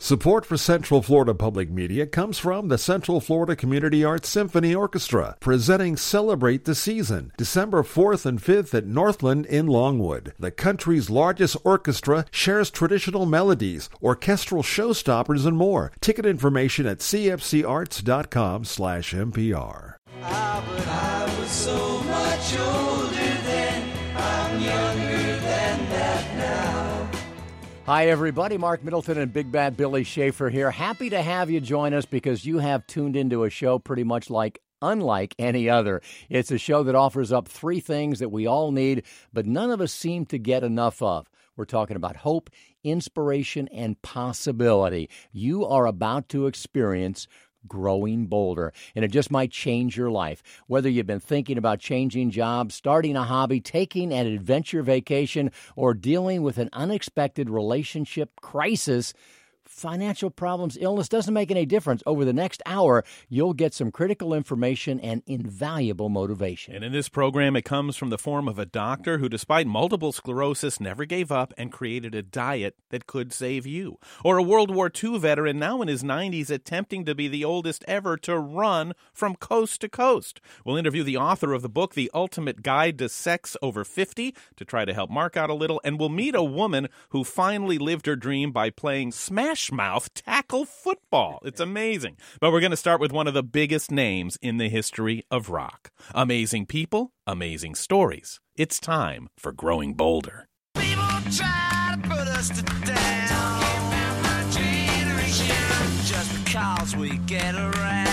Support for Central Florida Public Media comes from the Central Florida Community Arts Symphony Orchestra, presenting Celebrate the Season, December 4th and 5th at Northland in Longwood. The country's largest orchestra shares traditional melodies, orchestral showstoppers, and more. Ticket information at cfcarts.com/NPR. But I was so much older then, I'm younger than that now. Hi, everybody. Mark Middleton and Big Bad Billy Schaefer here. Happy to have you join us because you have tuned into a show pretty much unlike any other. It's a show that offers up three things that we all need, but none of us seem to get enough of. We're talking about hope, inspiration, and possibility. You are about to experience Growing Bolder, and it just might change your life. Whether you've been thinking about changing jobs, starting a hobby, taking an adventure vacation, or dealing with an unexpected relationship crisis, financial problems, illness, doesn't make any difference. Over the next hour, you'll get some critical information and invaluable motivation. And in this program, it comes from the form of a doctor who, despite multiple sclerosis, never gave up and created a diet that could save you. Or a World War II veteran now in his 90s attempting to be the oldest ever to run from coast to coast. We'll interview the author of the book, The Ultimate Guide to Sex Over 50, to try to help Mark out a little. And we'll meet a woman who finally lived her dream by playing Smash Mouth tackle football. It's amazing. But we're going to start with one of the biggest names in the history of rock. Amazing people, amazing stories. It's time for Growing Bolder. People try to put us to down. Just because we get around.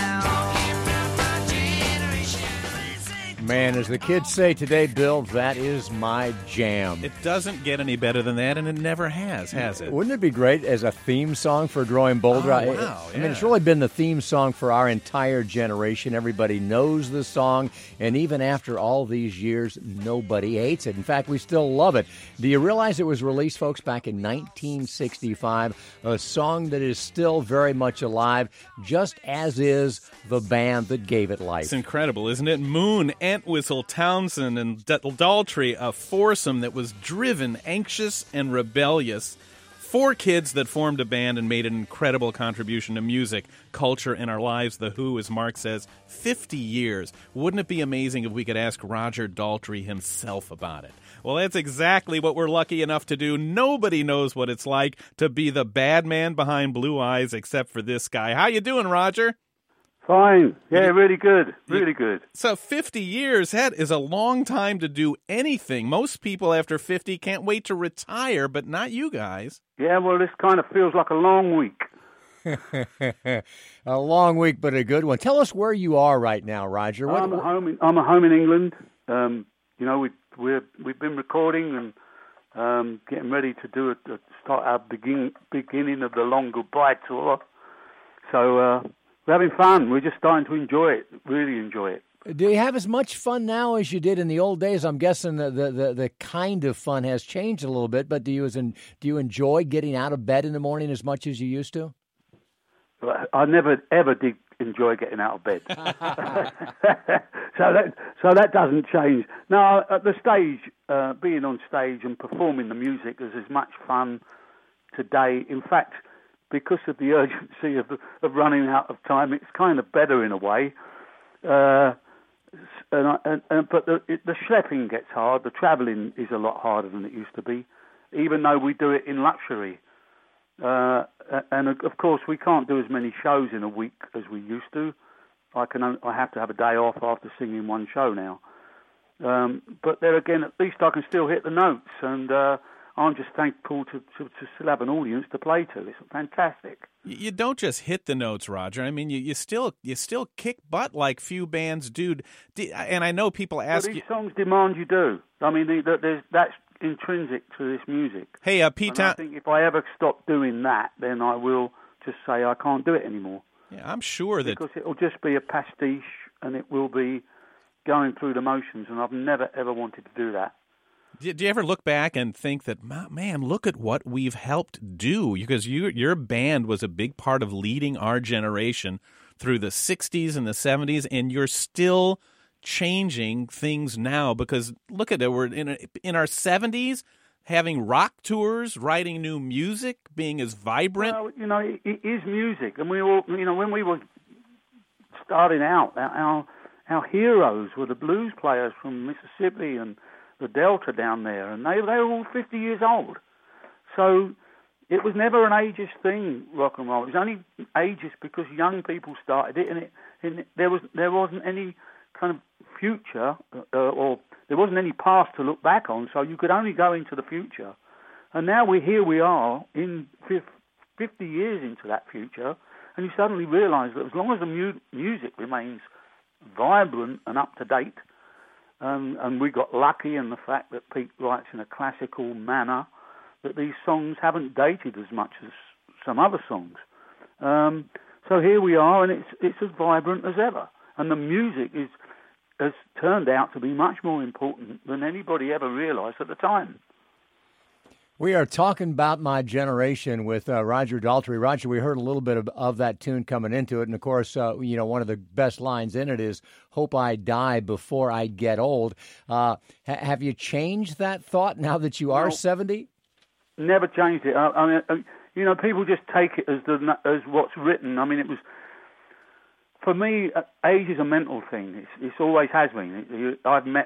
Man, as the kids say today, Bill, that is my jam. It doesn't get any better than that, and it never has it? Wouldn't it be great as a theme song for Growing Bolder? Oh, wow, I mean, it's really been the theme song for our entire generation. Everybody knows the song, and even after all these years, nobody hates it. In fact, we still love it. Do you realize it was released, folks, back in 1965? A song that is still very much alive, just as is the band that gave it life. It's incredible, isn't it? Moon, Entwistle, Townsend, and Daltrey, a foursome that was driven, anxious, and rebellious. Four kids that formed a band and made an incredible contribution to music, culture, and our lives. The Who, as Mark says, 50 years. Wouldn't it be amazing if we could ask Roger Daltrey himself about it? Well, that's exactly what we're lucky enough to do. Nobody knows what it's like to be the bad man behind Blue Eyes except for this guy. How you doing, Roger? Fine. Yeah, really good. Really good. So 50 years, that is a long time to do anything. Most people after 50 can't wait to retire, but not you guys. Yeah, well, this kind of feels like a long week. A long week, but a good one. Tell us where you are right now, Roger. I'm at home in England. You know, we've been recording and getting ready to do start our beginning of the long goodbye tour. So, we're having fun. We're just starting to enjoy it, really enjoy it. Do you have as much fun now as you did in the old days? I'm guessing the kind of fun has changed a little bit, but do you enjoy getting out of bed in the morning as much as you used to? I never, ever did enjoy getting out of bed. So that doesn't change. Now, at the stage, being on stage and performing the music is as much fun today. In fact, because of the urgency of running out of time, it's kind of better in a way. But the schlepping gets hard. The travelling is a lot harder than it used to be, even though we do it in luxury. And of course, we can't do as many shows in a week as we used to. I have to have a day off after singing one show now. But there again, at least I can still hit the notes, and I'm just thankful to still have an audience to play to. It's fantastic. You don't just hit the notes, Roger. I mean, you still kick butt like few bands do. And I know people ask you. These songs demand you do. I mean, that's intrinsic to this music. Hey, Pete. I think if I ever stop doing that, then I will just say I can't do it anymore. Yeah, I'm sure that because it will just be a pastiche, and it will be going through the motions. And I've never ever wanted to do that. Do you ever look back and think that, man, look at what we've helped do? Because your band was a big part of leading our generation through the 60s and the 70s, and you're still changing things now. Because look at it, we're in our 70s. having rock tours, writing new music, being as vibrant? Well, it is music, and we all, when we were starting out, our heroes were the blues players from Mississippi and the Delta down there, and they were all 50 years old. So it was never an ageist thing, rock and roll. It was only ageist because young people started it, and there wasn't any kind of future, or there wasn't any past to look back on, so you could only go into the future. And now we are in 50 years into that future, and you suddenly realise that as long as the music remains vibrant and up to date, and we got lucky in the fact that Pete writes in a classical manner, that these songs haven't dated as much as some other songs. So here we are, and it's as vibrant as ever. And the music has turned out to be much more important than anybody ever realised at the time. We are talking about My Generation with Roger Daltrey. Roger, we heard a little bit of that tune coming into it, and of course, one of the best lines in it is, "Hope I die before I get old." Have you changed that thought now that you are 70? Never changed it. I mean, people just take it as what's written. I mean, it was, for me, age is a mental thing. It's always has been. I've met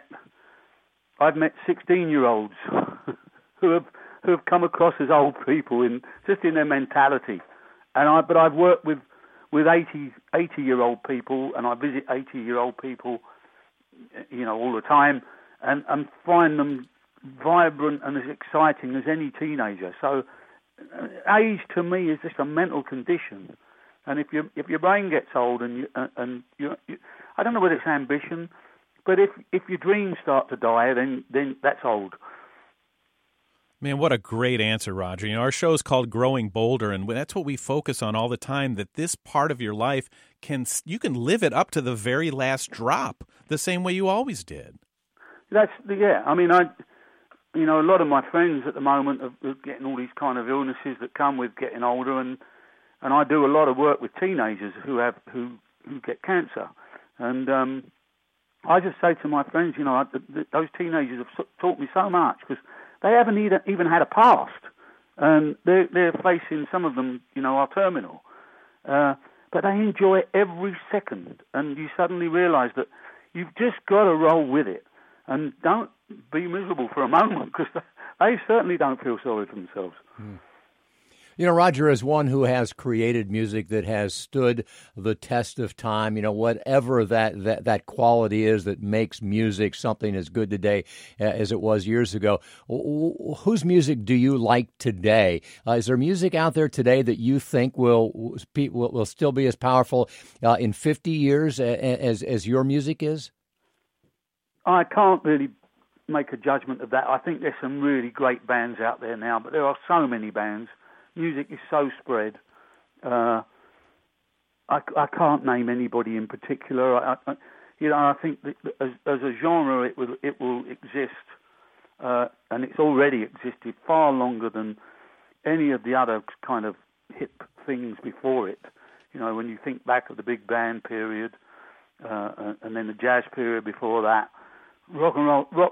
16-year-olds who have come across as old people in their mentality, but I've worked with 80-year-old people, and I visit 80-year-old people, all the time, and find them vibrant and as exciting as any teenager. So age to me is just a mental condition, and if your brain gets old and you I don't know whether it's ambition, but if your dreams start to die, then that's old. Man, what a great answer, Roger. Our show's called Growing Bolder, and that's what we focus on all the time, that this part of your life, you can live it up to the very last drop, the same way you always did. I mean, a lot of my friends at the moment are getting all these kind of illnesses that come with getting older, and I do a lot of work with teenagers who get cancer, and I just say to my friends, those teenagers have taught me so much, because they haven't even had a past, and they're facing, some of them, are terminal, but they enjoy every second, and you suddenly realise that you've just got to roll with it, and don't be miserable for a moment, because they certainly don't feel sorry for themselves. Roger is one who has created music that has stood the test of time, whatever that quality is that makes music something as good today as it was years ago. Whose music do you like today? Is there music out there today that you think will still be as powerful in 50 years as your music is? I can't really make a judgment of that. I think there's some really great bands out there now, but there are so many bands. Music is so spread. I can't name anybody in particular. I think that as a genre, it will exist, and it's already existed far longer than any of the other kind of hip things before it. When you think back of the big band period, and then the jazz period before that, rock and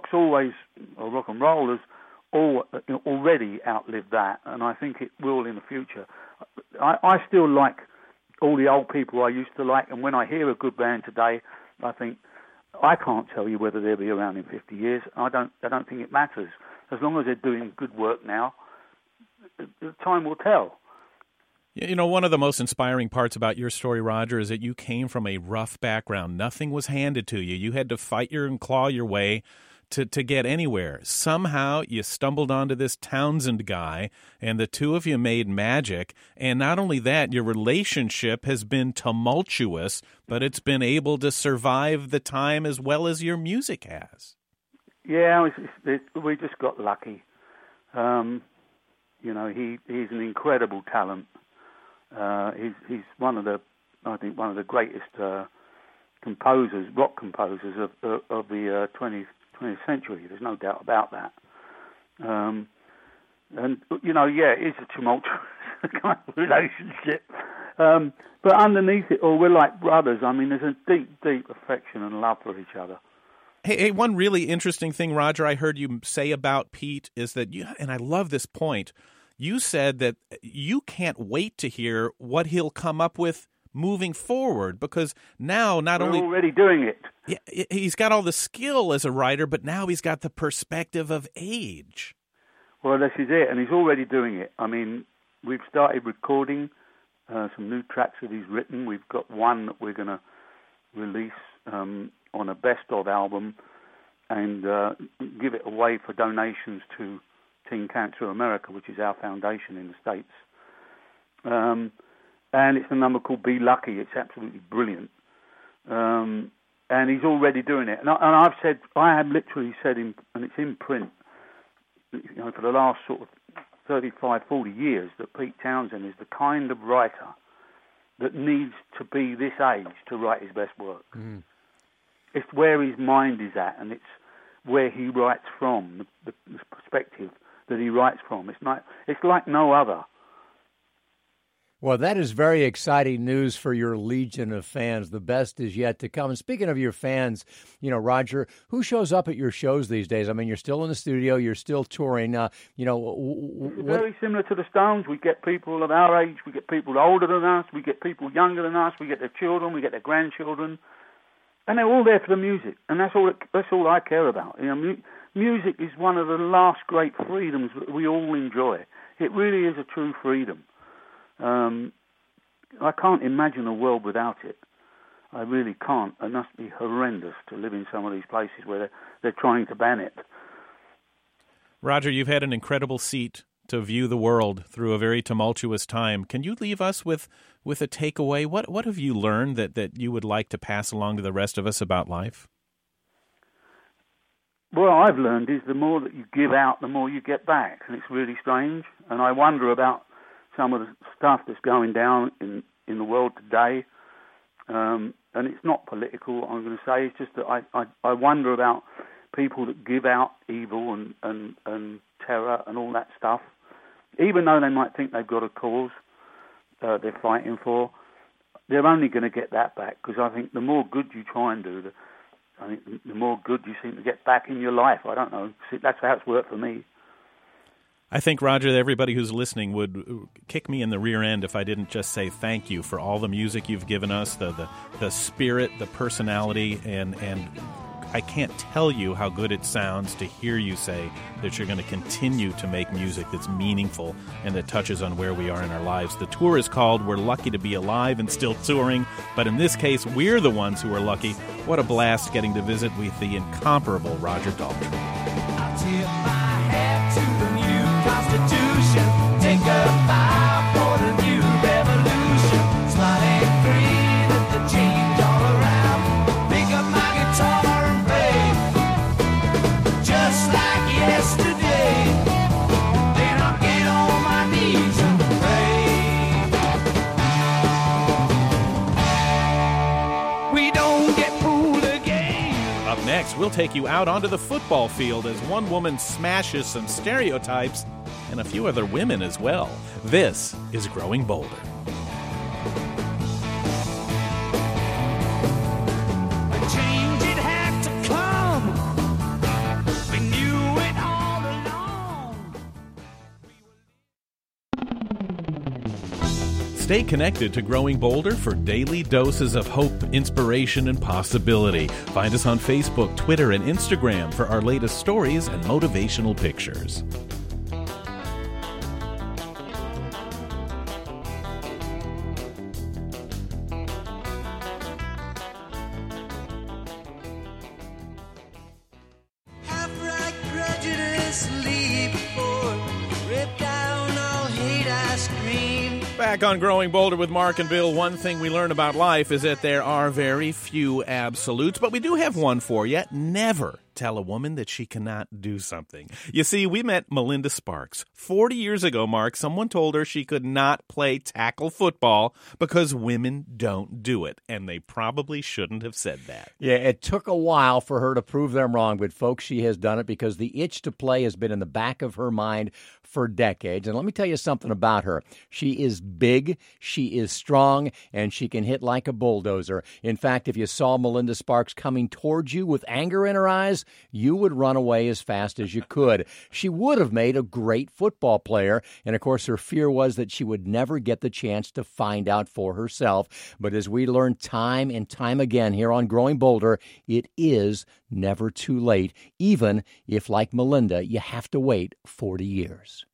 roll has already outlived that, and I think it will in the future. I still like all the old people I used to like, and when I hear a good band today, I think, I can't tell you whether they'll be around in 50 years. I don't think it matters. As long as they're doing good work now, the time will tell. One of the most inspiring parts about your story, Roger, is that you came from a rough background. Nothing was handed to you. You had to fight and claw your way to get anywhere. Somehow you stumbled onto this Townsend guy, and the two of you made magic. And not only that, your relationship has been tumultuous, but it's been able to survive the time as well as your music has. Yeah, we just got lucky. He's an incredible talent. He's one of the greatest composers, rock composers of the 20th century. There's no doubt about that. It's a tumultuous kind of relationship. But underneath it all, we're like brothers. I mean, there's a deep, deep affection and love for each other. Hey, one really interesting thing, Roger, I heard you say about Pete is that and I love this point, you said that you can't wait to hear what he'll come up with moving forward, because now We're already doing it. Yeah, he's got all the skill as a writer, but now he's got the perspective of age. Well, this is it, and he's already doing it. I mean, we've started recording some new tracks that he's written. We've got one that we're going to release on a best-of album and give it away for donations to Teen Cancer America, which is our foundation in the States. And it's a number called Be Lucky. It's absolutely brilliant. And he's already doing it. And I have literally said, and it's in print, for the last sort of 35, 40 years, that Pete Townshend is the kind of writer that needs to be this age to write his best work. Mm. It's where his mind is at, and it's where he writes from, the perspective that he writes from. It's like no other. Well, that is very exciting news for your legion of fans. The best is yet to come. And speaking of your fans, Roger, who shows up at your shows these days? I mean, you're still in the studio, you're still touring. Very similar to the Stones. We get people of our age, we get people older than us, we get people younger than us, we get their children, we get their grandchildren, and they're all there for the music. And that's all I care about. Music is one of the last great freedoms that we all enjoy. It really is a true freedom. I can't imagine a world without it. I really can't. It must be horrendous to live in some of these places where they're trying to ban it. Roger, you've had an incredible seat to view the world through a very tumultuous time. Can you leave us with a takeaway? What have you learned that you would like to pass along to the rest of us about life? What I've learned is the more that you give out, the more you get back. And it's really strange. And I wonder about some of the stuff that's going down in the world today, and it's not political, I'm going to say. It's just that I wonder about people that give out evil and terror and all that stuff, even though they might think they've got a cause they're fighting for. They're only going to get that back, because I think the more good you try and do, the more good you seem to get back in your life. I don't know. That's how it's worked for me. I think, Roger, that everybody who's listening would kick me in the rear end if I didn't just say thank you for all the music you've given us, the spirit, the personality, and I can't tell you how good it sounds to hear you say that you're going to continue to make music that's meaningful and that touches on where we are in our lives. The tour is called We're Lucky to Be Alive and Still Touring, but in this case, we're the ones who are lucky. What a blast getting to visit with the incomparable Roger Daltrey. I'll tip my hat to the new Constitution, take a bow for the new revolution, smile and grin at the change all around, pick up my guitar and play, just like yesterday, then I'll get on my knees and pray. We don't get fooled again. Up next, we'll take you out onto the football field as one woman smashes some stereotypes and a few other women as well. This is Growing Bolder. The change it had to come. We knew it all along. Stay connected to Growing Bolder for daily doses of hope, inspiration, and possibility. Find us on Facebook, Twitter, and Instagram for our latest stories and motivational pictures. Back on Growing Bolder with Mark and Bill, one thing we learn about life is that there are very few absolutes, but we do have one for you. Never tell a woman that she cannot do something. You see, we met Melinda Sparks. 40 years ago, Mark, someone told her she could not play tackle football because women don't do it, and they probably shouldn't have said that. Yeah, it took a while for her to prove them wrong, but folks, she has done it because the itch to play has been in the back of her mind for decades. And let me tell you something about her. She is big, she is strong, and she can hit like a bulldozer. In fact, if you saw Melinda Sparks coming towards you with anger in her eyes, you would run away as fast as you could. She would have made a great football player, and of course her fear was that she would never get the chance to find out for herself. But as we learn time and time again here on Growing Bolder, it is never too late, even if, like Melinda, you have to wait 40 years.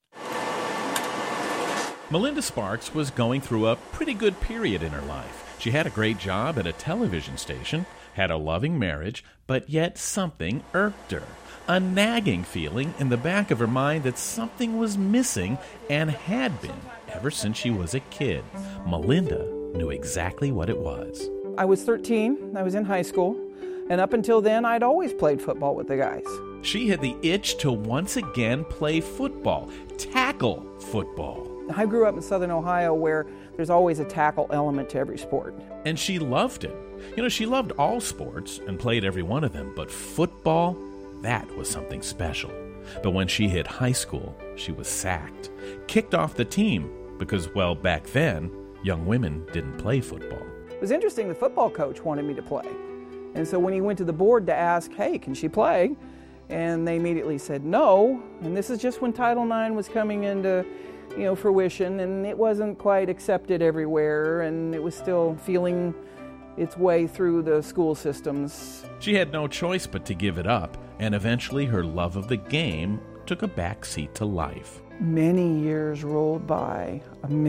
Melinda Sparks was going through a pretty good period in her life. She had a great job at a television station, had a loving marriage, but yet something irked her. A nagging feeling in the back of her mind that something was missing and had been ever since she was a kid. Melinda knew exactly what it was. I was 13. I was in high school. And up until then, I'd always played football with the guys. She had the itch to once again play football, tackle football. I grew up in Southern Ohio where there's always a tackle element to every sport. And she loved it. You know, she loved all sports and played every one of them, but football, that was something special. But when she hit high school, she was sacked, kicked off the team because, well, back then, young women didn't play football. It was interesting, the football coach wanted me to play. And so when he went to the board to ask, hey, can she play? And they immediately said no. And this is just when Title IX was coming into fruition, and it wasn't quite accepted everywhere, and it was still feeling its way through the school systems. She had no choice but to give it up, and eventually her love of the game took a backseat to life. Many years rolled by,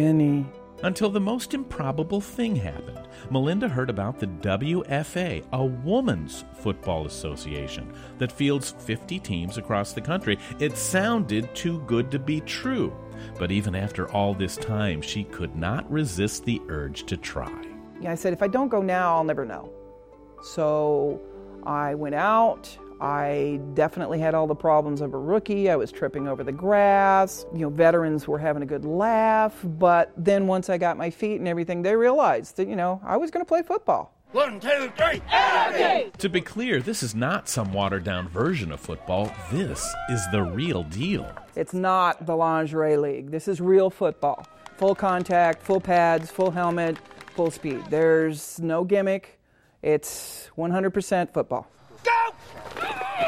until the most improbable thing happened. Melinda heard about the WFA, a women's football association that fields 50 teams across the country. It sounded too good to be true. But even after all this time, she could not resist the urge to try. I said, if I don't go now, I'll never know. So I went out. I definitely had all the problems of a rookie. I was tripping over the grass. Veterans were having a good laugh. But then once I got my feet and everything, they realized that, I was going to play football. 1, 2, 3, Anarchy! To be clear, this is not some watered-down version of football. This is the real deal. It's not the lingerie league. This is real football. Full contact, full pads, full helmet, full speed. There's no gimmick. It's 100% football. Go!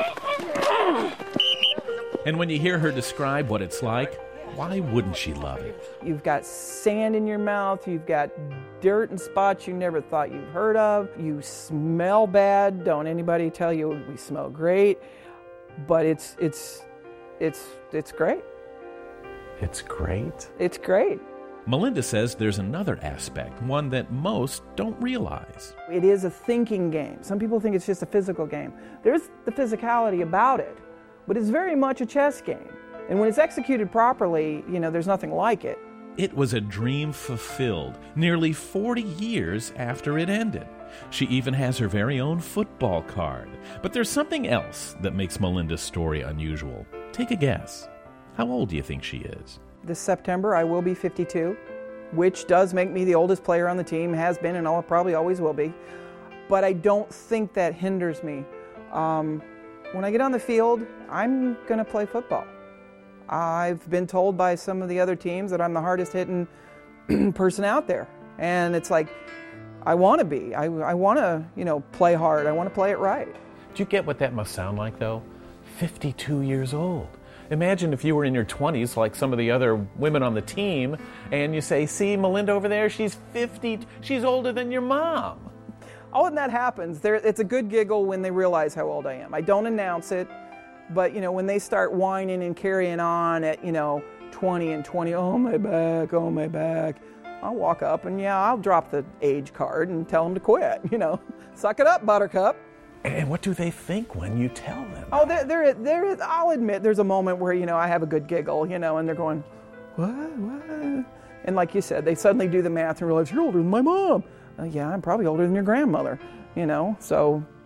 And when you hear her describe what it's like, why wouldn't she love it? You've got sand in your mouth. You've got dirt and spots you never thought you'd heard of. You smell bad. Don't anybody tell you we smell great. But it's great. It's great? It's great. Melinda says there's another aspect, one that most don't realize. It is a thinking game. Some people think it's just a physical game. There's the physicality about it, but it's very much a chess game. And when it's executed properly, there's nothing like it. It was a dream fulfilled nearly 40 years after it ended. She even has her very own football card. But there's something else that makes Melinda's story unusual. Take a guess. How old do you think she is? This September, I will be 52, which does make me the oldest player on the team, has been, and I'll probably always will be. But I don't think that hinders me. When I get on the field, I'm going to play football. I've been told by some of the other teams that I'm the hardest hitting person out there. And it's like, I want to be. I want to, play hard. I want to play it right. Do you get what that must sound like, though? 52 years old. Imagine if you were in your 20s, like some of the other women on the team, and you say, see, Melinda over there, she's 50, she's older than your mom. Oh, when that happens, it's a good giggle when they realize how old I am. I don't announce it, but, when they start whining and carrying on at, 20 and 20, oh, my back, I'll walk up and, I'll drop the age card and tell them to quit, Suck it up, buttercup. And what do they think when you tell them? Oh, there is. I'll admit there's a moment where, I have a good giggle, and they're going, what? And like you said, they suddenly do the math and realize, you're older than my mom. Yeah, I'm probably older than your grandmother, so.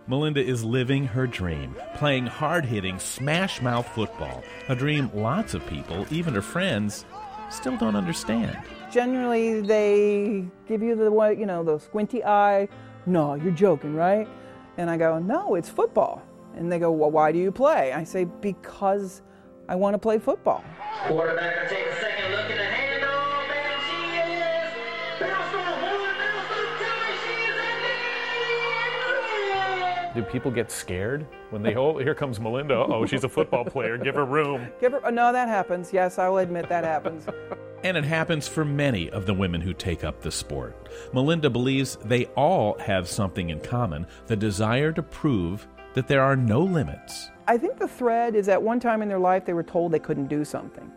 Melinda is living her dream, playing hard-hitting, smash-mouth football, a dream lots of people, even her friends, still don't understand. Generally, they give you the squinty eye. No, you're joking, right? And I go, no, it's football. And they go, well, why do you play? I say, because I want to play football. Quarterback will take a second look at the handoff, and she is. Do people get scared when they, oh, here comes Melinda. Oh, she's a football player. Give her room. No, that happens. Yes, I will admit that happens. And it happens for many of the women who take up the sport. Melinda believes they all have something in common, the desire to prove that there are no limits. I think the thread is at one time in their life they were told they couldn't do something.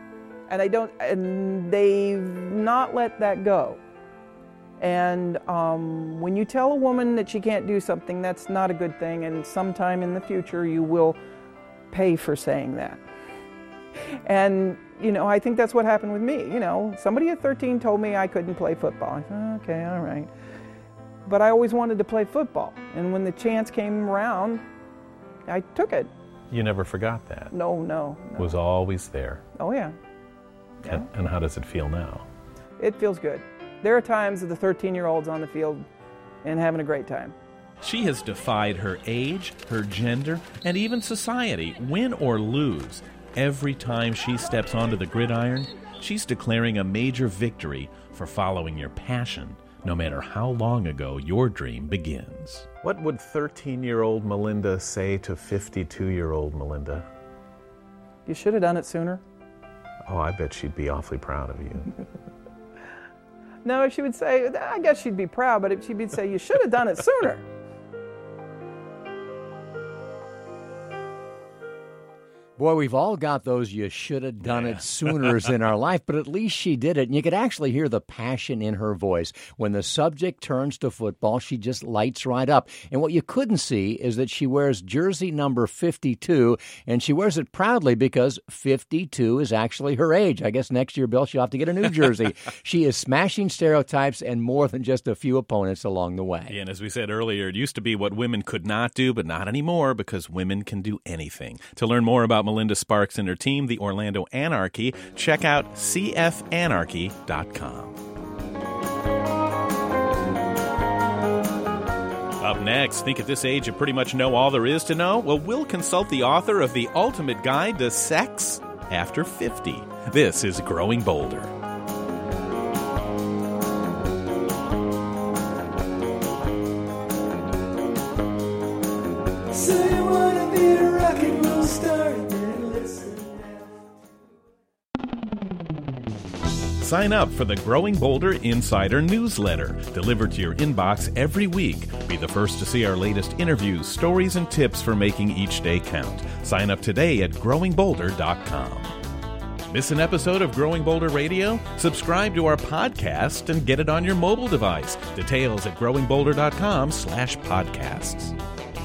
And they've not let that go. And when you tell a woman that she can't do something, that's not a good thing, and sometime in the future you will pay for saying that. And, I think that's what happened with me. Somebody at 13 told me I couldn't play football. I said, okay, all right. But I always wanted to play football, and when the chance came around, I took it. You never forgot that? No. It was always there. Oh, yeah. And how does it feel now? It feels good. There are times that the 13-year-old's on the field and having a great time. She has defied her age, her gender, and even society, win or lose. Every time she steps onto the gridiron, she's declaring a major victory for following your passion, no matter how long ago your dream begins. What would 13-year-old Melinda say to 52-year-old Melinda? You should have done it sooner. Oh, I bet she'd be awfully proud of you. No, she would say, I guess she'd be proud, but she'd say, you should have done it sooner. Boy, we've all got those you should have done it sooners in our life, but at least she did it. And you could actually hear the passion in her voice. When the subject turns to football, she just lights right up. And what you couldn't see is that she wears jersey number 52, and she wears it proudly because 52 is actually her age. I guess next year, Bill, she'll have to get a new jersey. She is smashing stereotypes and more than just a few opponents along the way. And as we said earlier, it used to be what women could not do, but not anymore because women can do anything. To learn more about Melinda Sparks and her team, the Orlando Anarchy, check out cfanarchy.com. Up next, think at this age you pretty much know all there is to know? Well, we'll consult the author of The Ultimate Guide to Sex After 50. This is Growing Bolder. So you wanna be a rock and roll star, then listen. Sign up for the Growing Bolder Insider newsletter, delivered to your inbox every week. Be the first to see our latest interviews, stories, and tips for making each day count. Sign up today at growingbolder.com. Miss an episode of Growing Bolder Radio? Subscribe to our podcast and get it on your mobile device. Details at growingbolder.com/podcasts.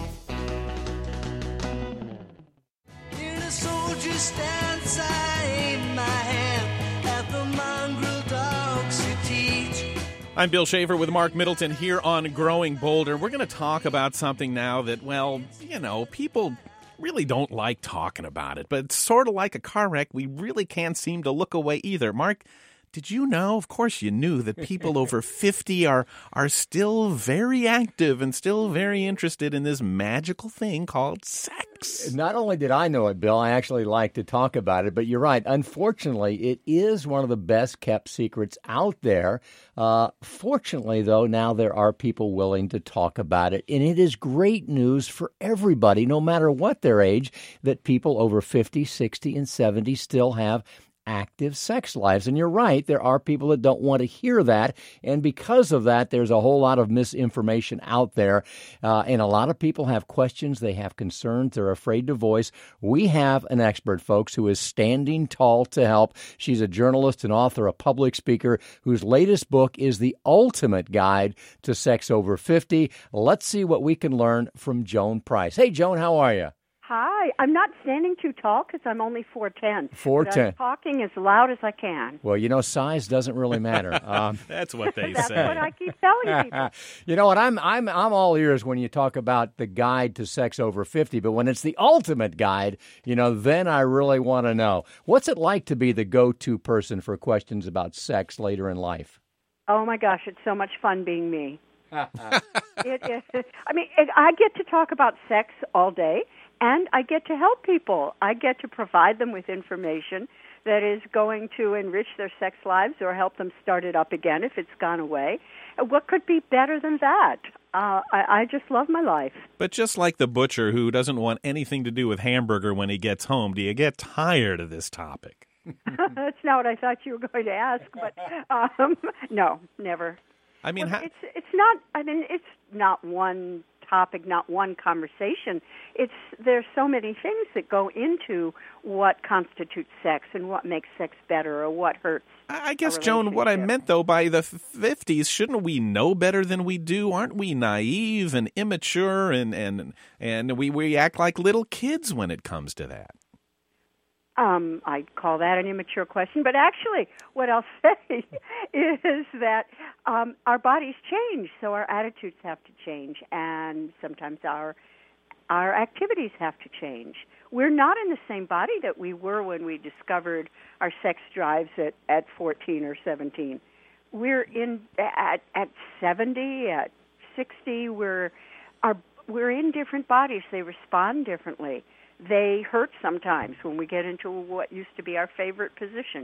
In a soldier's stance, I aim my hand at the mongrel dogs you teach. I'm Bill Schaefer with Mark Middleton here on Growing Bolder. We're going to talk about something now that, well, people really don't like talking about it, but it's sort of like a car wreck. We really can't seem to look away either. Mark, did you know, of course you knew, that people over 50 are still very active and still very interested in this magical thing called sex? Not only did I know it, Bill, I actually like to talk about it, but you're right. Unfortunately, it is one of the best kept secrets out there. Fortunately, though, now there are people willing to talk about it, and it is great news for everybody, no matter what their age, that people over 50, 60, and 70 still have active sex lives. And you're right, there are people that don't want to hear that, and because of that, there's a whole lot of misinformation out there, and a lot of people have questions, they have concerns, they're afraid to voice. We have an expert, folks, who is standing tall to help. She's a journalist, an author, a public speaker, whose latest book is The Ultimate Guide to Sex Over 50. Let's see what we can learn from Joan Price. Hey, Joan, how are you? Hi. I'm not standing too tall because I'm only 4'10". 4'10". But I'm talking as loud as I can. Well, you know, size doesn't really matter. That's what they That's say. what I keep telling people. You know what? I'm all ears when you talk about the guide to sex over 50, but when it's the ultimate guide, you know, then I really want to know. What's it like to be the go-to person for questions about sex later in life? Oh, my gosh. It's so much fun being me. It is. I mean, I get to talk about sex all day, and I get to help people. I get to provide them with information that is going to enrich their sex lives or help them start it up again if it's gone away. What could be better than that? I just love my life. But just like the butcher who doesn't want anything to do with hamburger when he gets home, do you get tired of this topic? That's not what I thought you were going to ask, but no, never. I mean, well, it's not. I mean, it's not one topic, not one conversation. There's so many things that go into what constitutes sex and what makes sex better or what hurts. I guess, Joan, what I meant though by the 50s, shouldn't we know better than we do? Aren't we naive and immature and we act like little kids when it comes to that? I'd call that an immature question, but actually what I'll say is that our bodies change, so our attitudes have to change, and sometimes our activities have to change. We're not in the same body that we were when we discovered our sex drives at 14 or 17. We're at 70, at 60, we're in different bodies. They respond differently. They hurt sometimes when we get into what used to be our favorite position.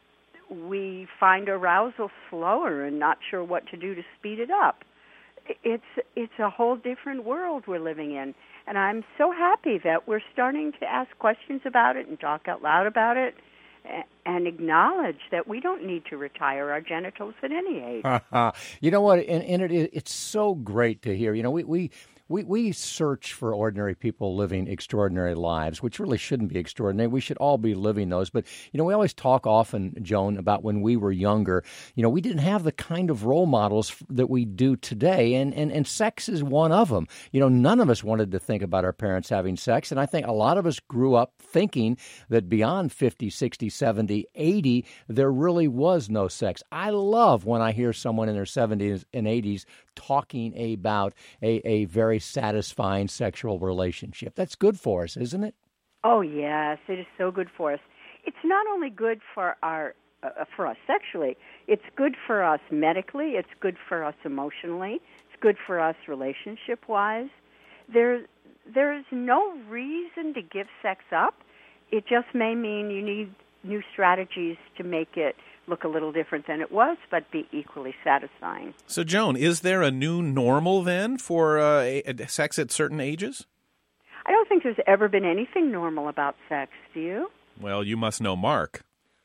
We find arousal slower and not sure what to do to speed it up. It's a whole different world we're living in, and I'm so happy that we're starting to ask questions about it and talk out loud about it and acknowledge that we don't need to retire our genitals at any age. You know what? And it's so great to hear. You know, we search for ordinary people living extraordinary lives, which really shouldn't be extraordinary. We should all be living those. But, you know, we always talk often, Joan, about when we were younger. You know, we didn't have the kind of role models that we do today, and sex is one of them. You know, none of us wanted to think about our parents having sex, and I think a lot of us grew up thinking that beyond 50, 60, 70, 80, there really was no sex. I love when I hear someone in their 70s and 80s talking about a very satisfying sexual relationship. That's good for us, isn't it? Oh, yes, it is so good for us. It's not only good for us sexually, it's good for us medically, it's good for us emotionally, it's good for us relationship-wise. There's no reason to give sex up. It just may mean you need new strategies to make it look a little different than it was, but be equally satisfying. So, Joan, is there a new normal then for sex at certain ages? I don't think there's ever been anything normal about sex. Do you? Well, you must know Mark.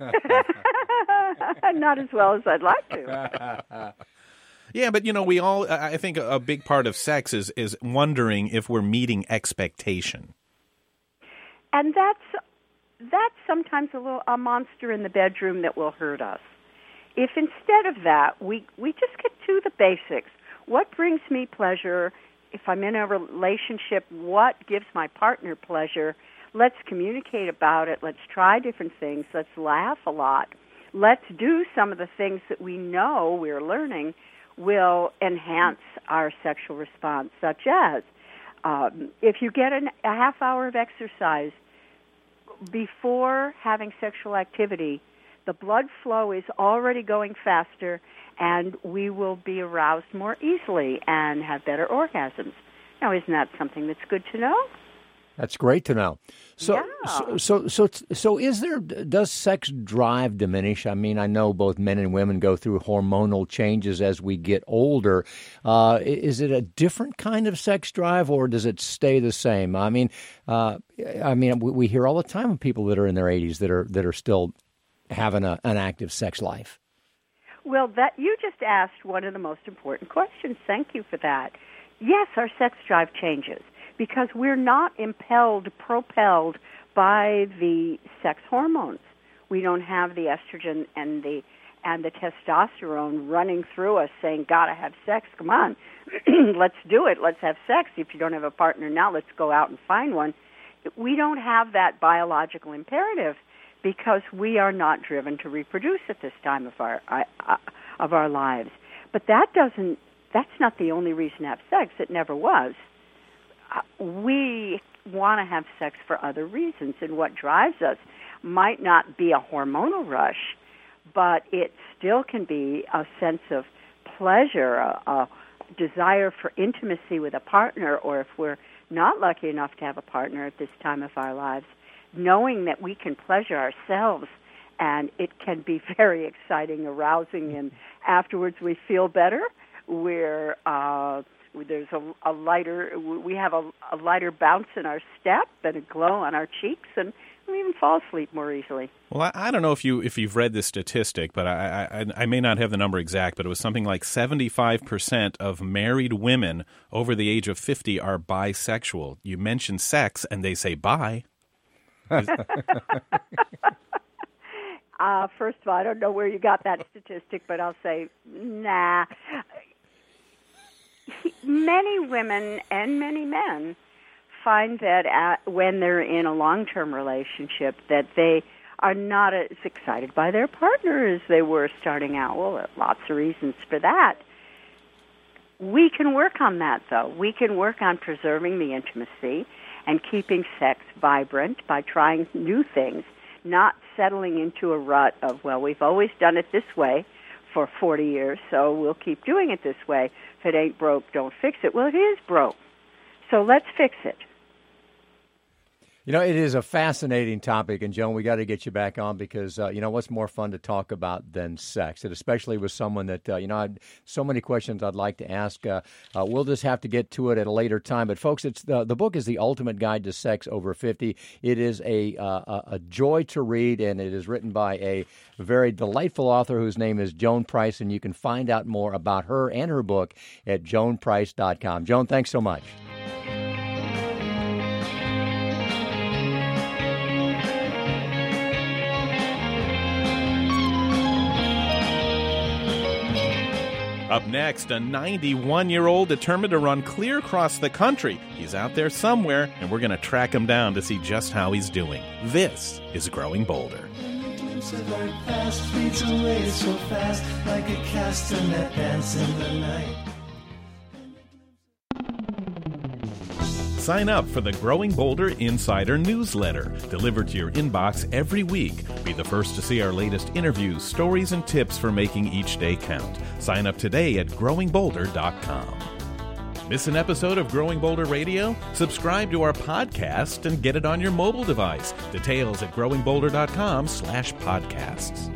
Not as well as I'd like to. Yeah, but, you know, we all, I think a big part of sex is wondering if we're meeting expectation. And that's sometimes a monster in the bedroom that will hurt us. If instead of that, we just get to the basics. What brings me pleasure? If I'm in a relationship, what gives my partner pleasure? Let's communicate about it. Let's try different things. Let's laugh a lot. Let's do some of the things that we know we're learning will enhance our sexual response, such as if you get a half hour of exercise before having sexual activity, the blood flow is already going faster, and we will be aroused more easily and have better orgasms. Now, isn't that something that's good to know? That's great to know. So, yeah. so is there? Does sex drive diminish? I mean, I know both men and women go through hormonal changes as we get older. Is it a different kind of sex drive, or does it stay the same? I mean, we hear all the time of people that are in their 80s that are still having an active sex life. Well, that you just asked one of the most important questions. Thank you for that. Yes, our sex drive changes, because we're not propelled by the sex hormones. We don't have the estrogen and the testosterone running through us saying, gotta have sex, come on, let's do it, let's have sex. If you don't have a partner now, let's go out and find one. we don't have that biological imperative because we are not driven to reproduce at this time of our lives. But that's not the only reason to have sex. It never was. We want to have sex for other reasons, and what drives us might not be a hormonal rush, but it still can be a sense of pleasure, a desire for intimacy with a partner, or if we're not lucky enough to have a partner at this time of our lives, knowing that we can pleasure ourselves, and it can be very exciting, arousing, and afterwards we feel better. There's a lighter, we have a lighter bounce in our step and a glow on our cheeks, and we even fall asleep more easily. Well, I don't know if you've read this statistic, but I may not have the number exact, but it was something like 75% of married women over the age of 50 are bisexual. You mention sex, and they say bye. First of all, I don't know where you got that statistic, but I'll say, nah. Many women and many men find that when they're in a long-term relationship that they are not as excited by their partner as they were starting out. Well, there are lots of reasons for that. We can work on that, though. We can work on preserving the intimacy and keeping sex vibrant by trying new things, not settling into a rut of, well, we've always done it this way for 40 years, so we'll keep doing it this way. If it ain't broke, don't fix it. Well, it is broke, so let's fix it. You know, it is a fascinating topic, and Joan, we got to get you back on because, what's more fun to talk about than sex, and especially with someone that, I had so many questions I'd like to ask. We'll just have to get to it at a later time. But, folks, it's the book is The Ultimate Guide to Sex Over 50. It is a joy to read, and it is written by a very delightful author whose name is Joan Price, and you can find out more about her and her book at joanprice.com. Joan, thanks so much. Up next, a 91-year-old determined to run clear across the country. He's out there somewhere, and we're going to track him down to see just how he's doing. This is Growing Bolder. Fleets away so fast, like a castanet dance in the night. Sign up for the Growing Bolder Insider newsletter, delivered to your inbox every week. Be the first to see our latest interviews, stories, and tips for making each day count. Sign up today at growingbolder.com. Miss an episode of Growing Bolder Radio? Subscribe to our podcast and get it on your mobile device. Details at growingbolder.com/podcasts.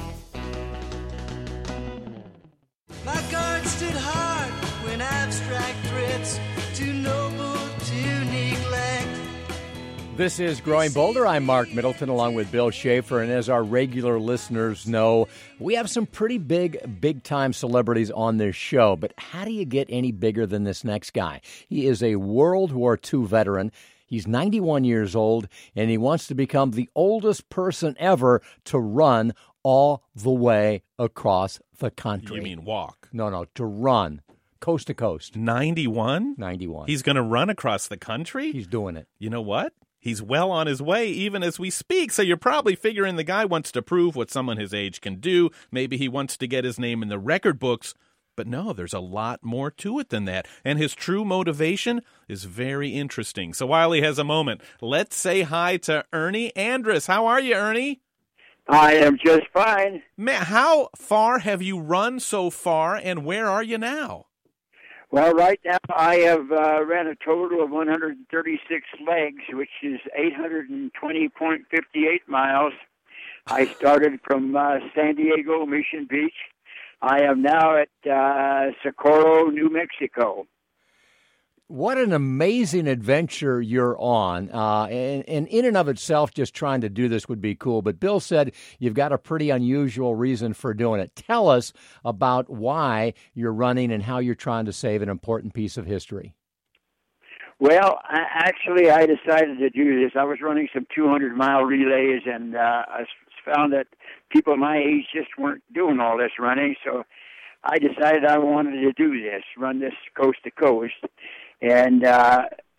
My guard stood hard when abstract threats too noble to neglect. This is Growing Bolder. I'm Mark Middleton along with Bill Schaefer, and as our regular listeners know, we have some pretty big-time celebrities on this show, but how do you get any bigger than this next guy? He is a World War II veteran. He's 91 years old, and he wants to become the oldest person ever to run all the way across the country. You mean walk? No, to run. Coast to coast. 91? 91. He's going to run across the country? He's doing it. You know what? He's well on his way even as we speak, so you're probably figuring the guy wants to prove what someone his age can do. Maybe he wants to get his name in the record books. But no, there's a lot more to it than that. And his true motivation is very interesting. So while he has a moment, let's say hi to Ernie Andrus. How are you, Ernie? I am just fine. Man, how far have you run so far, and where are you now? Well, right now I have ran a total of 136 legs, which is 820.58 miles. I started from San Diego, Mission Beach. I am now at Socorro, New Mexico. What an amazing adventure you're on. And in and of itself, just trying to do this would be cool. But Bill said you've got a pretty unusual reason for doing it. Tell us about why you're running and how you're trying to save an important piece of history. Well, actually, I decided to do this. I was running some 200-mile relays, and I found that people my age just weren't doing all this running. So I decided I wanted to do this, run this coast to coast. And it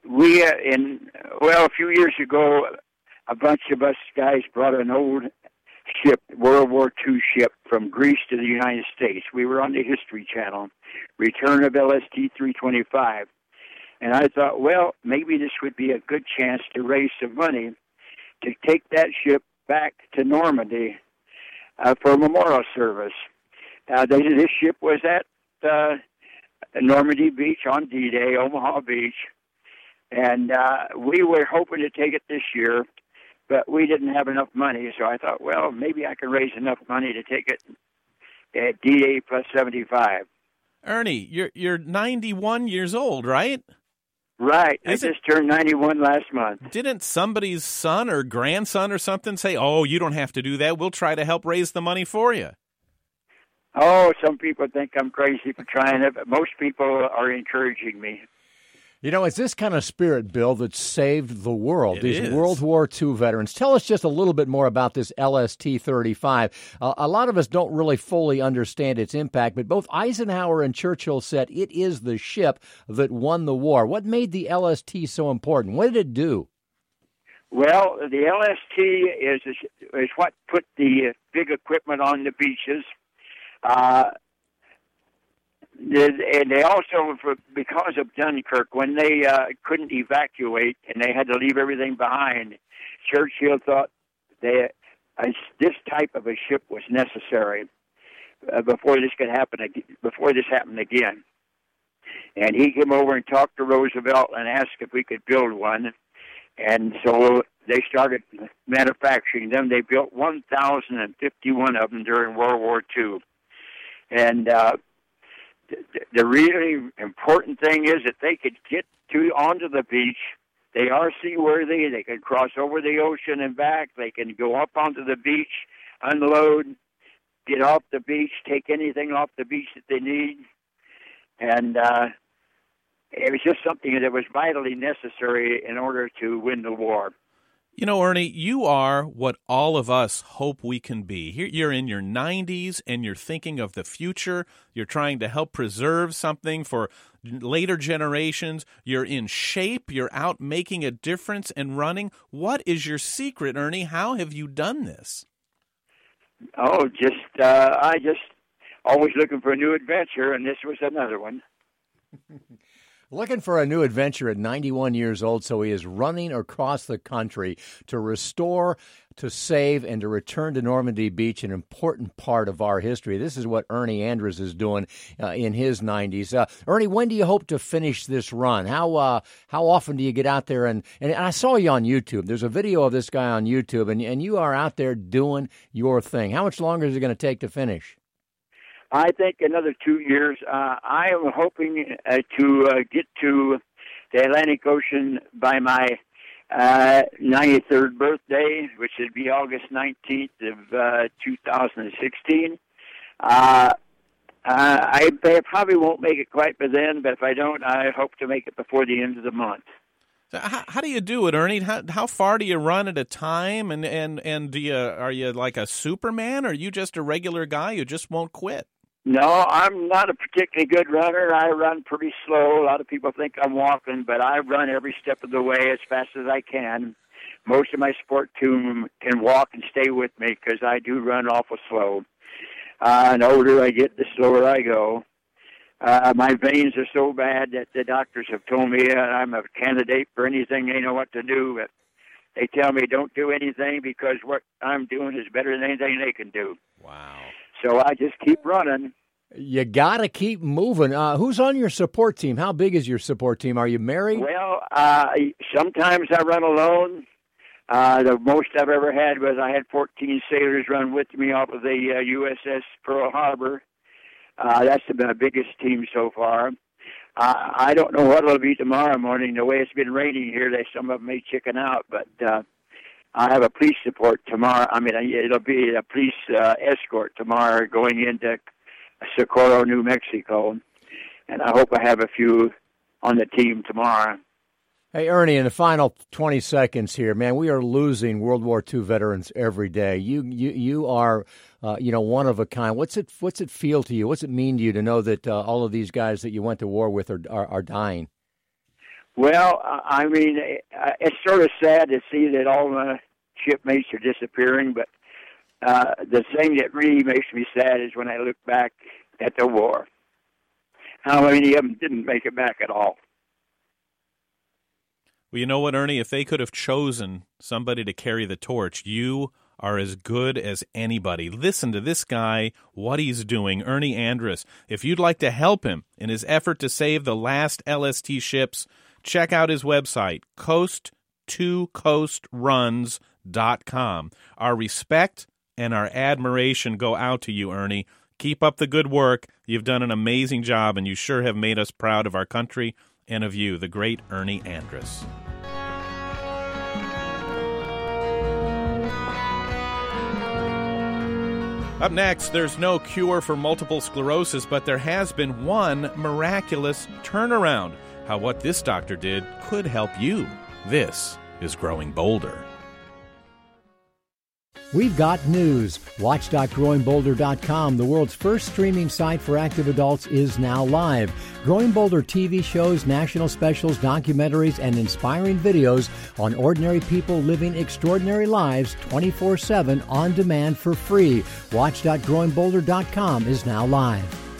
a few years ago, a bunch of us guys brought an old ship, World War II ship, from Greece to the United States. We were on the History Channel, Return of LST-325. And I thought, well, maybe this would be a good chance to raise some money to take that ship back to Normandy for a memorial service. This ship was at Normandy Beach on D-Day, Omaha Beach, and we were hoping to take it this year, but we didn't have enough money, so I thought, well, maybe I can raise enough money to take it at D-Day plus 75. Ernie, you're 91 years old, right? Right. I just turned 91 last month. Didn't somebody's son or grandson or something say, oh, you don't have to do that, we'll try to help raise the money for you? Oh, some people think I'm crazy for trying it, but most people are encouraging me. You know, it's this kind of spirit, Bill, that saved the world. These is. World War II veterans. Tell us just a little bit more about this LST-35. A lot of us don't really fully understand its impact, but both Eisenhower and Churchill said it is the ship that won the war. What made the LST so important? What did it do? Well, the LST is what put the big equipment on the beaches. And they also, because of Dunkirk, when they couldn't evacuate and they had to leave everything behind, Churchill thought this type of a ship was necessary before this happened again. And he came over and talked to Roosevelt and asked if we could build one. And so they started manufacturing them. They built 1,051 of them during World War II. And the really important thing is that they could get onto the beach. They are seaworthy. They can cross over the ocean and back. They can go up onto the beach, unload, get off the beach, take anything off the beach that they need. And it was just something that was vitally necessary in order to win the war. You know, Ernie, you are what all of us hope we can be. You're in your 90s and you're thinking of the future. You're trying to help preserve something for later generations. You're in shape. You're out making a difference and running. What is your secret, Ernie? How have you done this? Oh, I just always looking for a new adventure, and this was another one. Looking for a new adventure at 91 years old, so he is running across the country to restore, to save, and to return to Normandy Beach, an important part of our history. This is what Ernie Andrus is doing in his 90s. Ernie, when do you hope to finish this run? How often do you get out there? And I saw you on YouTube. There's a video of this guy on YouTube, and you are out there doing your thing. How much longer is it going to take to finish? I think another 2 years. I am hoping to get to the Atlantic Ocean by my 93rd birthday, which would be August 19th of 2016. I probably won't make it quite by then, but if I don't, I hope to make it before the end of the month. So how do you do it, Ernie? How far do you run at a time? And are you like a Superman, or are you just a regular guy who just won't quit? No, I'm not a particularly good runner. I run pretty slow. A lot of people think I'm walking, but I run every step of the way as fast as I can. Most of my sport team can walk and stay with me because I do run awful slow. And the older I get, the slower I go. My veins are so bad that the doctors have told me I'm a candidate for anything they know what to do. But they tell me don't do anything because what I'm doing is better than anything they can do. Wow. So I just keep running. You got to keep moving. Who's on your support team? How big is your support team? Are you married? Well, sometimes I run alone. The most I've ever had was I had 14 sailors run with me off of the USS Pearl Harbor. That's been the biggest team so far. I don't know what it'll be tomorrow morning. The way it's been raining here, some of them may chicken out, but I have a police support tomorrow. I mean, it'll be a police escort tomorrow going into Socorro, New Mexico, and I hope I have a few on the team tomorrow. Hey, Ernie, in the final 20 seconds here, man, we are losing World War II veterans every day. You are, one of a kind. What's it feel to you? What's it mean to you to know that all of these guys that you went to war with are dying? Well, I mean, it's sort of sad to see that all my shipmates are disappearing, but the thing that really makes me sad is when I look back at the war. How many of them didn't make it back at all? Well, you know what, Ernie? If they could have chosen somebody to carry the torch, you are as good as anybody. Listen to this guy, what he's doing, Ernie Andrus. If you'd like to help him in his effort to save the last LST ships, check out his website, coast2coastruns.com. Our respect and our admiration go out to you, Ernie. Keep up the good work. You've done an amazing job, and you sure have made us proud of our country and of you, the great Ernie Andrus. Up next, there's no cure for multiple sclerosis, but there has been one miraculous turnaround. How what this doctor did could help you. This is Growing Bolder. We've got news. Watch.growingbolder.com, the world's first streaming site for active adults, is now live. Growing Bolder TV shows, national specials, documentaries, and inspiring videos on ordinary people living extraordinary lives 24/7 on demand for free. Watch.growingbolder.com is now live.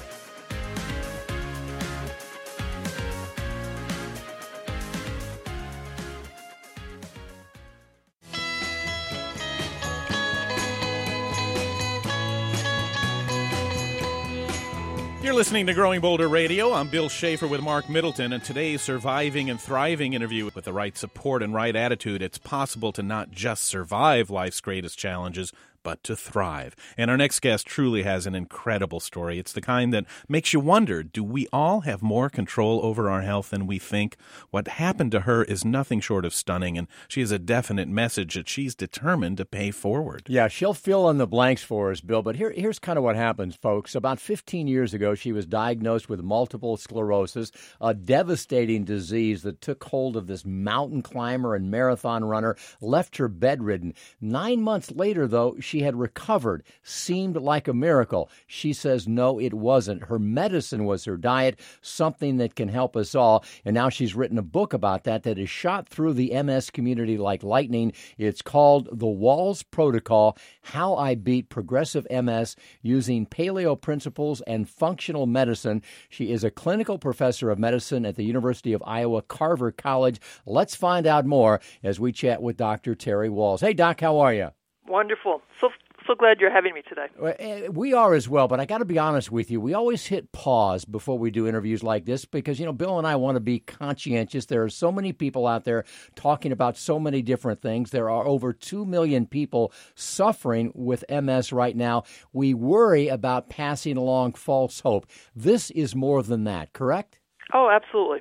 You're listening to Growing Bolder Radio. I'm Bill Schaefer with Mark Middleton, and today's Surviving and Thriving interview. With the right support and right attitude, it's possible to not just survive life's greatest challenges, but to thrive. And our next guest truly has an incredible story. It's the kind that makes you wonder, do we all have more control over our health than we think? What happened to her is nothing short of stunning, and she has a definite message that she's determined to pay forward. Yeah, she'll fill in the blanks for us, Bill, but here's kind of what happens, folks. About 15 years ago, she was diagnosed with multiple sclerosis, a devastating disease that took hold of this mountain climber and marathon runner, left her bedridden. 9 months later, though, she had recovered. Seemed like a miracle. She says no, it wasn't. Her medicine was her diet, something that can help us all. And now she's written a book about that is shot through the MS community like lightning. It's called The Walls Protocol, How I Beat Progressive MS Using Paleo Principles and Functional Medicine. She is a clinical professor of medicine at the University of Iowa Carver College. Let's find out more as we chat with Dr. Terry Walls. Hey, Doc, how are you? Wonderful. So glad you're having me today. We are as well, but I got to be honest with you. We always hit pause before we do interviews like this because, Bill and I want to be conscientious. There are so many people out there talking about so many different things. There are over 2 million people suffering with MS right now. We worry about passing along false hope. This is more than that, correct? Oh, absolutely.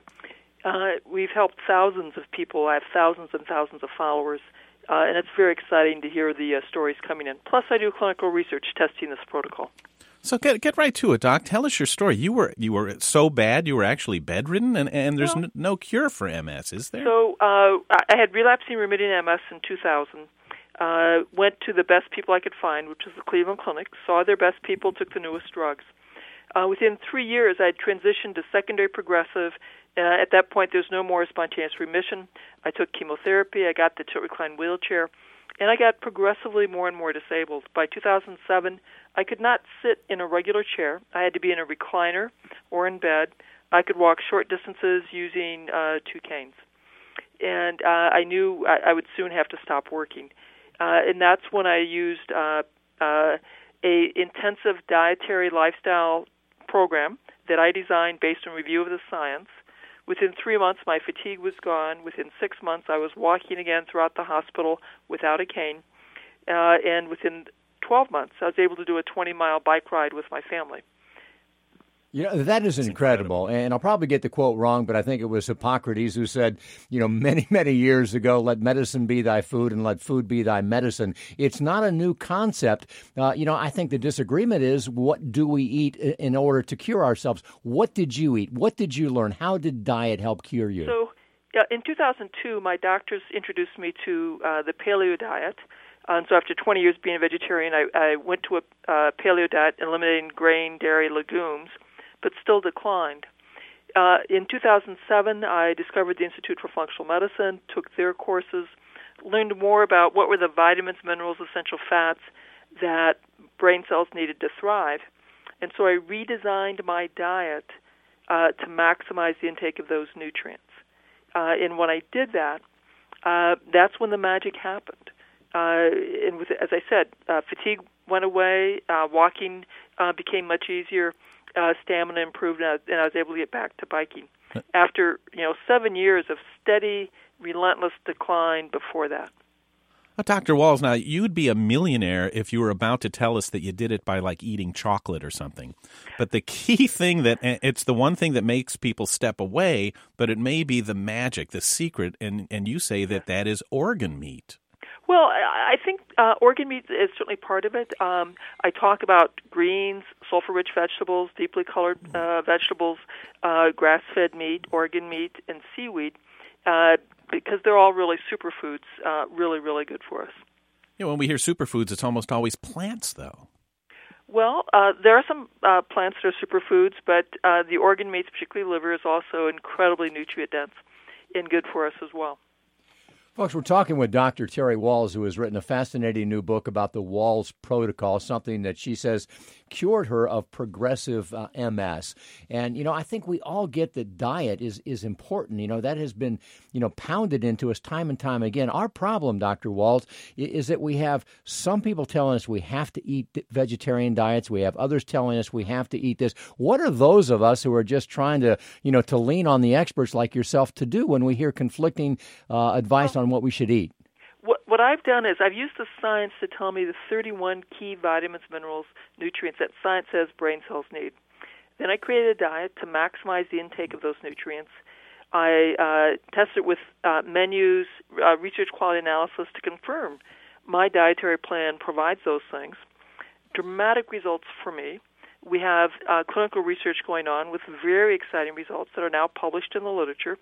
We've helped thousands of people. I have thousands and thousands of followers. And it's very exciting to hear the stories coming in. Plus, I do clinical research testing this protocol. So get right to it, Doc. Tell us your story. You were so bad you were actually bedridden, and there's no cure for MS, is there? So I had relapsing remitting MS in 2000. Went to the best people I could find, which was the Cleveland Clinic. Saw their best people, took the newest drugs. Within 3 years, I had transitioned to secondary progressive. At that point, there's no more spontaneous remission. I took chemotherapy. I got the tilt-recline wheelchair. And I got progressively more and more disabled. By 2007, I could not sit in a regular chair. I had to be in a recliner or in bed. I could walk short distances using 2 canes. And I knew I would soon have to stop working. And that's when I used a intensive dietary lifestyle program that I designed based on review of the science. Within 3 months, my fatigue was gone. Within 6 months, I was walking again throughout the hospital without a cane. And within 12 months, I was able to do a 20-mile bike ride with my family. That is incredible. And I'll probably get the quote wrong, but I think it was Hippocrates who said, many, many years ago, let medicine be thy food and let food be thy medicine. It's not a new concept. I think the disagreement is, what do we eat in order to cure ourselves? What did you eat? What did you learn? How did diet help cure you? So in 2002, my doctors introduced me to the paleo diet. And so after 20 years being a vegetarian, I went to a paleo diet, eliminating grain, dairy, legumes, but still declined. In 2007, I discovered the Institute for Functional Medicine, took their courses, learned more about what were the vitamins, minerals, essential fats that brain cells needed to thrive. And so I redesigned my diet to maximize the intake of those nutrients. And when I did that, that's when the magic happened. And with, as I said, fatigue went away, walking became much easier, stamina improved, and I was able to get back to biking after 7 years of steady, relentless decline before that. Dr. Wahls, now, you'd be a millionaire if you were about to tell us that you did it by, like, eating chocolate or something. But the key thing it's the one thing that makes people step away, but it may be the magic, the secret, and you say that is organ meat. Well, I think organ meat is certainly part of it. I talk about greens, sulfur-rich vegetables, deeply colored vegetables, grass-fed meat, organ meat, and seaweed, because they're all really superfoods, really, really good for us. When we hear superfoods, it's almost always plants, though. Well, there are some plants that are superfoods, but the organ meats, particularly liver, is also incredibly nutrient-dense and good for us as well. Folks, we're talking with Dr. Terry Wahls, who has written a fascinating new book about the Wahls Protocol, something that she says cured her of progressive MS. And, I think we all get that diet is important. That has been, pounded into us time and time again. Our problem, Dr. Wahls, is that we have some people telling us we have to eat vegetarian diets. We have others telling us we have to eat this. What are those of us who are just trying to, to lean on the experts like yourself to do when we hear conflicting advice on what we should eat? What I've done is I've used the science to tell me the 31 key vitamins, minerals, nutrients that science says brain cells need. Then I created a diet to maximize the intake of those nutrients. I tested it with menus, research quality analysis to confirm my dietary plan provides those things. Dramatic results for me. We have clinical research going on with very exciting results that are now published in the literature.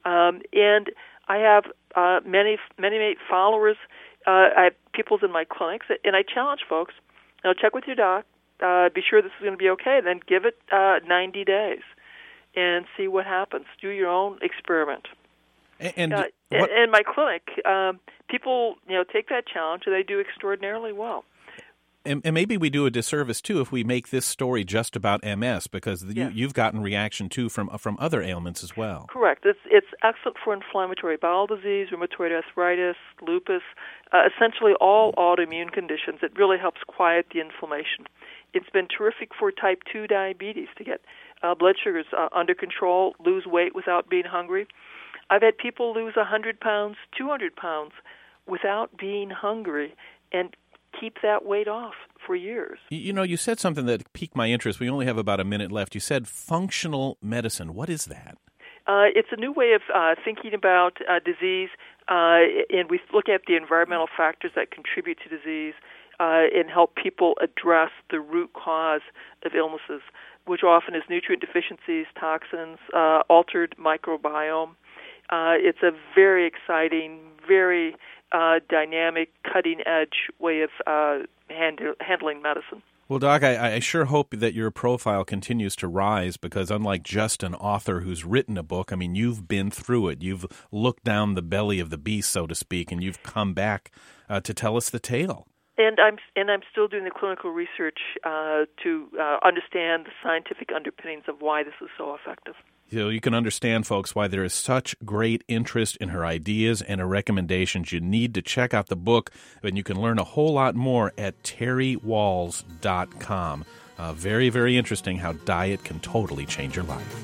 And I have many followers. I have people in my clinics, and I challenge folks, check with your doc, be sure this is going to be okay, then give it 90 days and see what happens. Do your own experiment. And in my clinic, people take that challenge, and they do extraordinarily well. And maybe we do a disservice, too, if we make this story just about MS, because you've gotten reaction, too, from other ailments as well. Correct. It's excellent for inflammatory bowel disease, rheumatoid arthritis, lupus, essentially all autoimmune conditions. It really helps quiet the inflammation. It's been terrific for type 2 diabetes to get blood sugars under control, lose weight without being hungry. I've had people lose 100 pounds, 200 pounds without being hungry and keep that weight off for years. You said something that piqued my interest. We only have about a minute left. You said functional medicine. What is that? It's a new way of thinking about disease, and we look at the environmental factors that contribute to disease and help people address the root cause of illnesses, which often is nutrient deficiencies, toxins, altered microbiome. It's a very exciting, very dynamic, cutting-edge way of handling medicine. Well, Doc, I sure hope that your profile continues to rise because unlike just an author who's written a book, I mean, you've been through it. You've looked down the belly of the beast, so to speak, and you've come back to tell us the tale. And I'm still doing the clinical research to understand the scientific underpinnings of why this is so effective. You can understand, folks, why there is such great interest in her ideas and her recommendations. You need to check out the book, and you can learn a whole lot more at terrywahls.com. Very, very interesting how diet can totally change your life.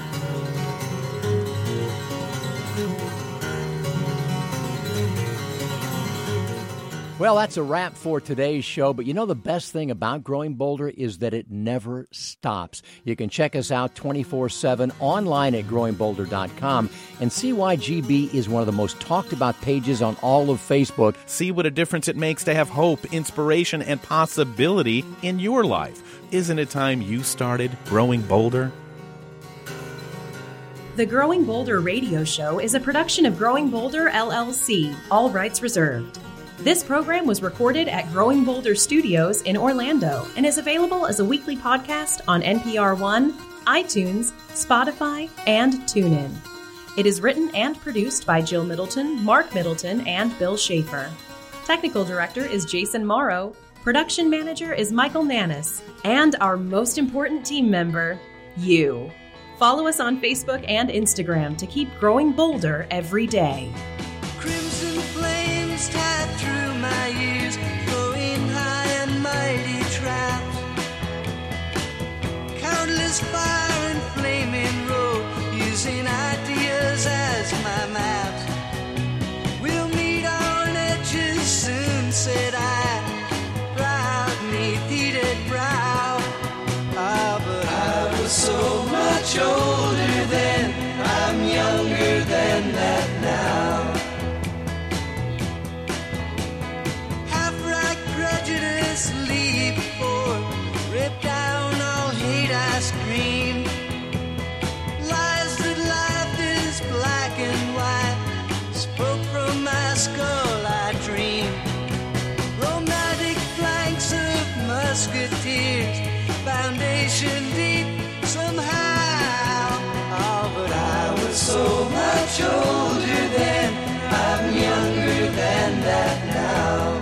Well, that's a wrap for today's show, but the best thing about Growing Bolder is that it never stops. You can check us out 24/7 online at growingbolder.com and see why GB is one of the most talked about pages on all of Facebook. See what a difference it makes to have hope, inspiration, and possibility in your life. Isn't it time you started Growing Bolder? The Growing Bolder radio show is a production of Growing Bolder, LLC, all rights reserved. This program was recorded at Growing Bolder Studios in Orlando and is available as a weekly podcast on NPR One, iTunes, Spotify, and TuneIn. It is written and produced by Jill Middleton, Mark Middleton, and Bill Schaefer. Technical director is Jason Morrow. Production manager is Michael Nannis. And our most important team member, you. Follow us on Facebook and Instagram to keep growing bolder every day. Crimson flames tied through my ears, flowing high and mighty traps. Countless fire and flaming road, using ideas as my maps. We'll meet on edges soon, said I, proud neath heated brow. Ah, but I was so much older then, I'm younger than that now. Half-right prejudice, leap forward, rip down all hate I scream. Lies that life is black and white, spoke from my skull I dream. Romantic flanks of musketeers, foundation deep somehow. Oh, but I was so much older then, I'm younger than that now.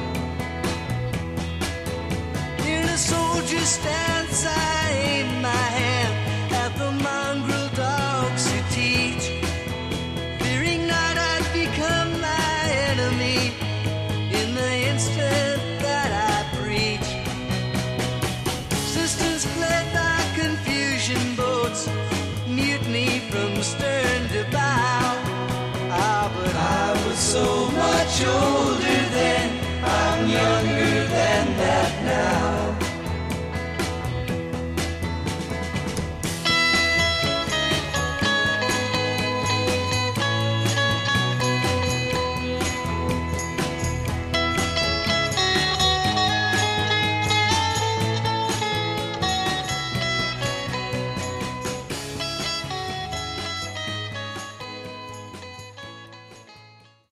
In a soldier's stance I aim my hand at the mongrel dogs who teach, fearing not I'd become my enemy in the instant that I preach. Systems fled by confusion boats, mutiny from stern to bow. Ah, but I was so much older